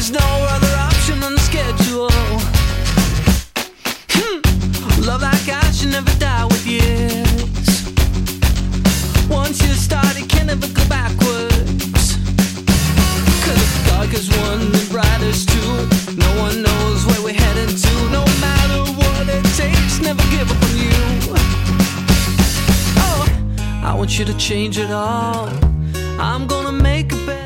there's no other option on the schedule. Love like I should never die with years. Once you start, it can never go backwards. 'Cause the dark is one, the bright is two. No one knows where we're heading to. No matter what it takes, never give up on you. Oh, I want you to change it all. I'm gonna make a bet.